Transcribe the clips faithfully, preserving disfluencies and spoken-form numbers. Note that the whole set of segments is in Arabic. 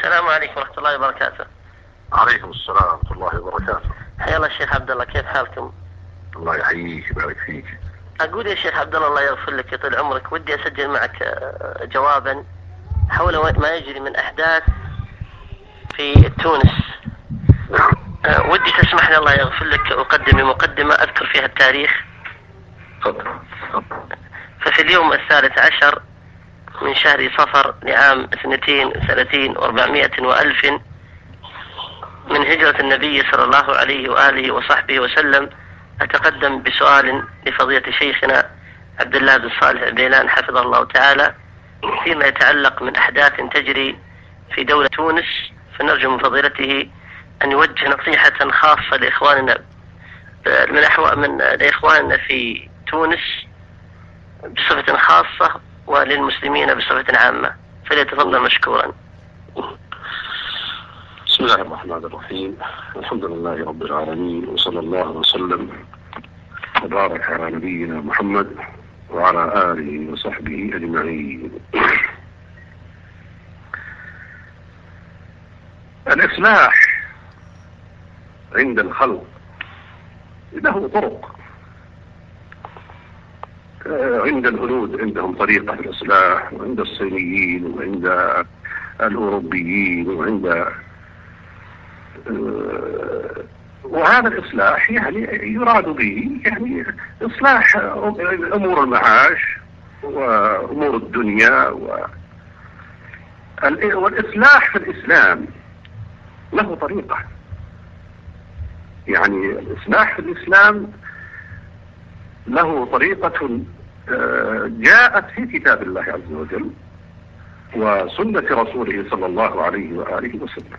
السلام عليكم ورحمة الله وبركاته. عليكم السلام ورحمة الله وبركاته. حيا الله الشيخ عبد الله، كيف حالكم؟ الله يحييك ويبارك فيك. أقول يا شيخ عبد الله الله يغفر لك يطول عمرك، ودي أسجل معك جوابا حول ما يجري من أحداث في تونس. ودي تسمح لي الله يغفر لك أقدم مقدمة أذكر فيها التاريخ. تفضل. ففي اليوم الثالث عشر من شهر صفر لعام اثنتين وثلاثين واربعمائة وألف من هجرة النبي صلى الله عليه وآله وصحبه وسلم، أتقدم بسؤال لفضيلة شيخنا عبد الله بن صالح البيلان حفظه الله تعالى فيما يتعلق من أحداث تجري في دولة تونس، فنرجو من فضيلته أن يوجه نصيحة خاصة لإخواننا من من لإخواننا في تونس بصفة خاصة وللمسلمين بصفة عامة، فليتفضل مشكورا. بسم الله الرحمن الرحيم، الحمد لله رب العالمين، وصلى الله وسلم وبارك على نبينا محمد وعلى آله وصحبه أجمعين. الإصلاح عند الخلق له طرق. عند الهنود عندهم طريقة في الإصلاح، وعند الصينيين وعند الأوروبيين وعند وهذا الإصلاح يعني يراد به يعني إصلاح أمور المعاش وأمور الدنيا. والإصلاح في الإسلام له طريقة، يعني الإصلاح في الإسلام له طريقة جاءت في كتاب الله عز وجل وسنة رسوله صلى الله عليه وآله وسلم.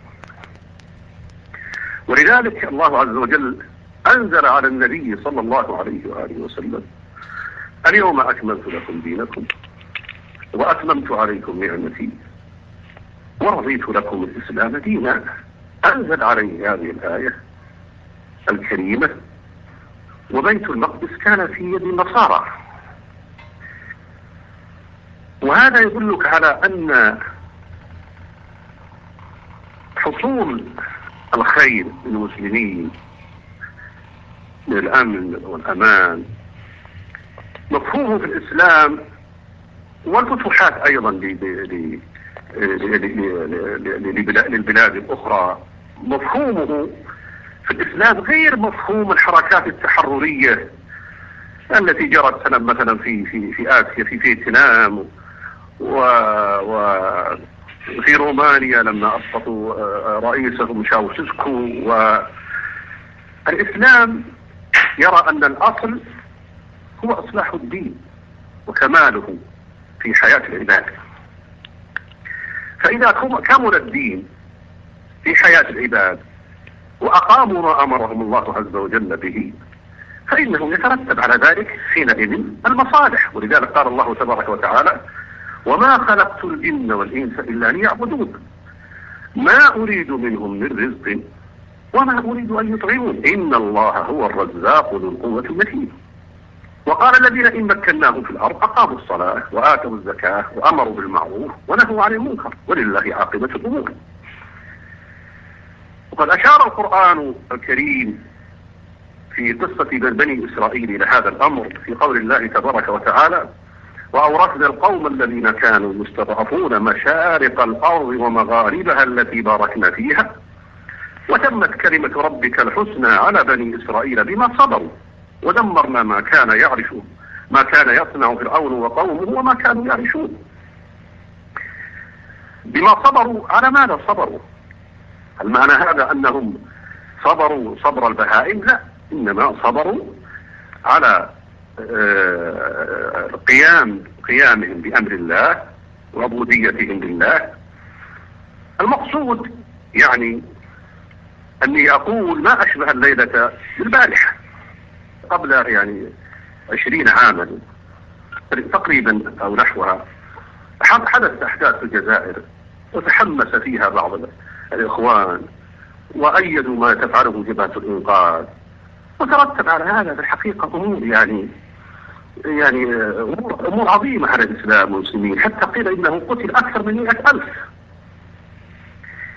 ولذلك الله عز وجل أنزل على النبي صلى الله عليه وآله وسلم: اليوم أكملت لكم دينكم وأتممت عليكم نعمتي ورضيت لكم الإسلام دينا. أنزل عليه هذه الآية الكريمة، وبيت المقدس كان في يد النصارى. وهذا يدلك على أن حصول الخير للمسلمين من الأمن والأمان مفهومه في الإسلام، والفتوحات أيضا للبلاد الأخرى مفهومه في الإسلام غير مفهوم الحركات التحررية التي جرت سنة مثلا في في في آسيا في فيتنام وفي رومانيا لما أسقطوا رئيسهم شاوشسكو. والإسلام يرى أن الأصل هو إصلاح الدين وكماله في حياة العباد. فإذا كمل الدين في حياة العباد وأقاموا ما أمرهم الله عز وجل به، فإنه يترتب على ذلك حينئذ المصالح. ولذلك قال الله تبارك وتعالى: وما خلقت الجن والإنس إلا ليعبدون ما أريد منهم من رزق وما أريد أن يطعمون إن الله هو الرزاق ذو القوة المتين. وقال: الذين إن مكناهم في الأرض أقاموا الصلاة وآتوا الزكاة وأمروا بالمعروف ونهوا عن المنكر ولله عاقبة الأمور. وقد أشار القرآن الكريم في قصة بني إسرائيل إلى هذا الأمر في قول الله تبارك وتعالى: وأورثنا القوم الذين كانوا يستضعفون مشارق الأرض ومغاربها التي باركنا فيها وتمت كلمة ربك الحسنى على بني إسرائيل بما صبروا ودمرنا ما كان يعرش ما كان يصنع فرعون وقومه وما كانوا يعرشون. بما صبروا على ماذا صبروا؟ هل معنى هذا أنهم صبروا صبر البهائم؟ لا، إنما صبروا على قيام قيامهم بأمر الله وعبوديتهم لله. المقصود يعني أني أقول ما أشبه الليلة بالبارحة قبل يعني عشرين عاما تقريبا أو نحوها، حدث أحداث في الجزائر وتحمس فيها بعض الإخوان وأيدوا ما تفعله جبهة الإنقاذ، وترتب على هذا في الحقيقة أمور يعني يعني أمور عظيمة على الإسلام والمسلمين، حتى قيل إنه قتل أكثر من مئة ألف.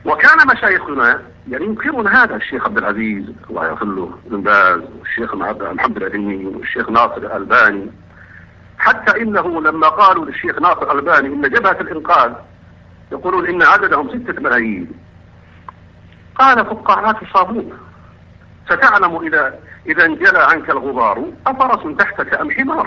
وكان مشايخنا يعني ينكرون هذا، الشيخ عبد العزيز الله يغفر له، ابن باز، والشيخ محمد العثيمين، والشيخ ناصر الألباني. حتى إنه لما قالوا للشيخ ناصر الألباني إن جبهة الإنقاذ يقولون إن عددهم ستة ملايين، قال فقاعات صابون ستعلم إذا إذا انجلى عنك الغبار أفرس تحتك أم حمار.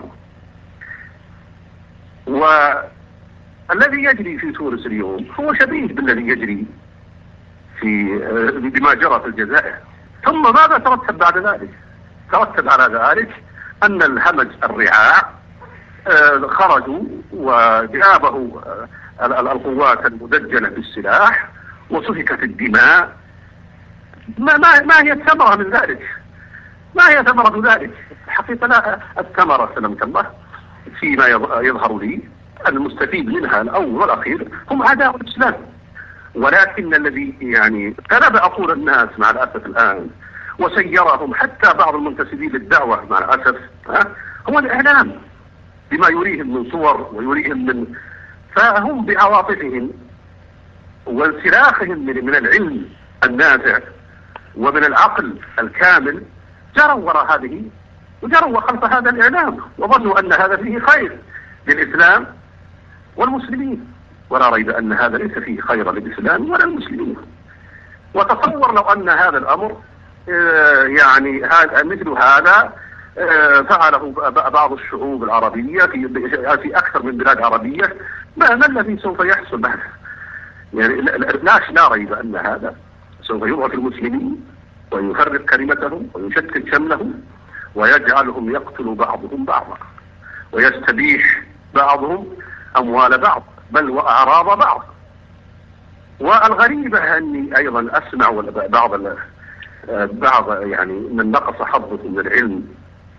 والذي يجري في تونس اليوم هو شبيه بالذي يجري في بما جرى في الجزائر. ثم ماذا ترتب بعد ذلك؟ ترتب على ذلك أن الهمج الرعاع خرجوا وجابه القوات المدجنة بالسلاح وسفكت الدماء. ما, ما, ما هي الثمرة من ذلك؟ ما هي ثمرة ذلك؟ الحقيقة لا، الثمرة سلمك الله فيما يظهر لي المستفيد منها الأول والأخير هم أعداء الإسلام. ولكن الذي يعني غلب عقول الناس مع الأسف الآن وسيرهم حتى بعض المنتسبين للدعوة مع الأسف هو الإعلام بما يريهم من صور ويريهم من، فهم بعواطفهم وانسلاخهم من, من العلم النافع ومن العقل الكامل جروا وراء هذه وجروا خلف هذا الإعلام وظنوا أن هذا فيه خير للإسلام والمسلمين، ولا ريب أن هذا ليس فيه خير للإسلام ولا المسلمين. وتصور لو أن هذا الأمر يعني مثل هذا فعله بعض الشعوب العربية في في أكثر من بلاد عربية، ما ما الذي سوف يحصل بعد؟ يعني لا لا ريب أن هذا سوف يضعف المسلمين ويفرق كلمتهم ويشتت شملهم ويجعلهم يقتل بعضهم بعضا ويستبيح بعضهم أموال بعض بل وأعراض بعض. والغريبة أني أيضا أسمع بعض بعض يعني من نقص حظه من العلم،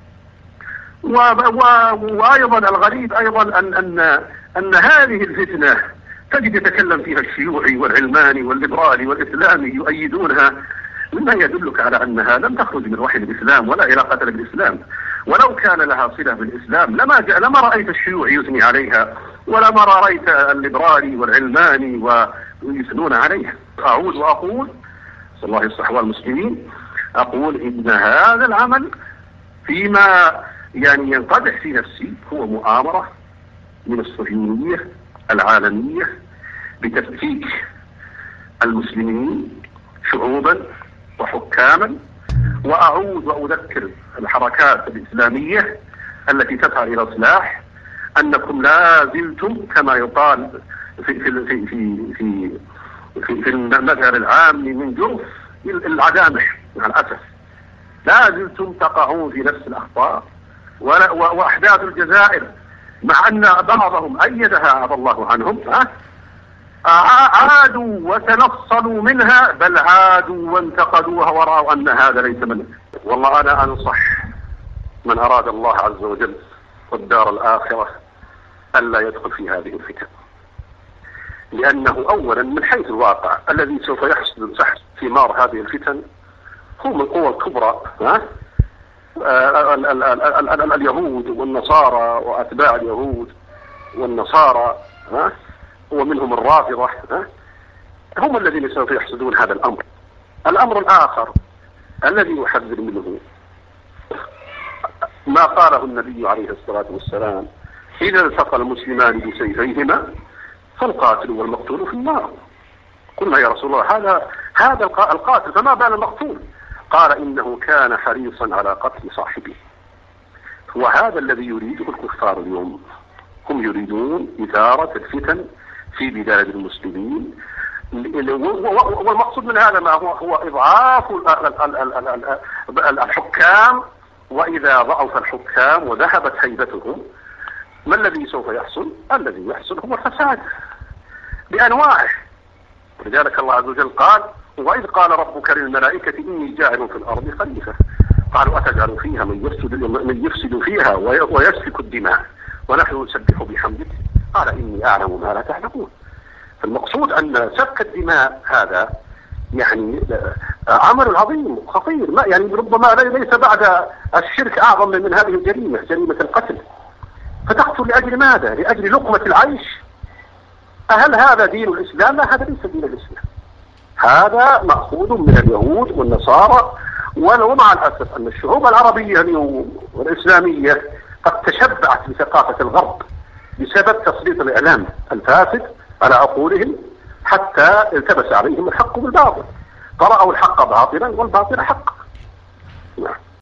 وأيضا الغريب أيضا أن أن أن هذه الفتنة تجد يتكلم فيها الشيوعي والعلماني والليبرالي والإسلامي يؤيدونها، مما يدلك على أنها لم تخرج من وحي الإسلام ولا علاقة بالإسلام. ولو كان لها صلة بالإسلام لما جاء لما رأيت الشيوعي يثني عليها ولما رأيت الليبرالي والعلماني ويثنون عليها. أعود وأقول صلى الله يصلح والمسلمين، أقول إن هذا العمل فيما يعني ينقدح في نفسي هو مؤامرة من الصهيونية العالمية بتفكيك المسلمين شعوبا وحكاما. وأعود وأذكر الحركات الإسلامية التي تسعى إلى إصلاح أنكم لا زلتم كما يقال في في في في في, في, في المثل العام من جرف العدامح مع الأسف، لا زلتم تقعون في نفس الأخطاء. وأحداث الجزائر مع أن بعضهم أيدها عفى الله عنهم عادوا وتنصلوا منها، بل عادوا وانتقدوها ورأوا أن هذا ليس منه. والله أنا أنصح من أراد الله عز وجل والدار الآخرة ألا يدخل في هذه الفتن، لأنه أولا من حيث الواقع الذي سوف يحصل ثمار هذه الفتن هو من القوى الكبرى، ها؟ اليهود والنصارى وأتباع اليهود والنصارى، ها؟ ومنهم الرافضة، ها؟ هم الذين سوف يحصدون هذا الأمر. الأمر الآخر الذي يحذر منه ما قاله النبي عليه الصلاة والسلام: إذا التقى المسلمان بسيفيهما فالقاتل والمقتول في النار. قلنا يا رسول الله هذا هذا القاتل فما بال المقتول؟ قال: إنه كان حريصا على قتل صاحبه. وهذا الذي يريده الكفار اليوم، هم يريدون إثارة الفتن في بلاد المسلمين. والمقصود من هذا ما هو هو إضعاف الحكام. وإذا ضعف الحكام وذهبت هيبتهم ما الذي سوف يحصل؟ الذي يحصل هو الفساد بأنواعه. لذلك الله عز وجل قال: وإذ قال ربك للملائكة إني جاعل في الأرض خليفة قالوا أتجعل فيها من يفسد, من يفسد فيها ويسفك الدماء ونحن نسبح بحمدك قال إني أعلم ما لا تعلمون. فالمقصود أن سفك الدماء هذا يعني عمل عظيم خطير، ما يعني ربما ليس بعد الشرك أعظم من هذه الجريمة، جريمة القتل. فتقتل لأجل ماذا؟ لأجل لقمة العيش؟ هل هذا دين الإسلام؟ لا، هذا ليس دين الإسلام. هذا مأخوذ من اليهود والنصارى. ومع الأسف أن الشعوب العربية اليوم والإسلامية قد تشبعت بثقافة الغرب بسبب تسليط الإعلام الفاسد على عقولهم، حتى التبس عليهم الحق بالباطل، فرأوا الحق باطلا والباطل حقا. نعم.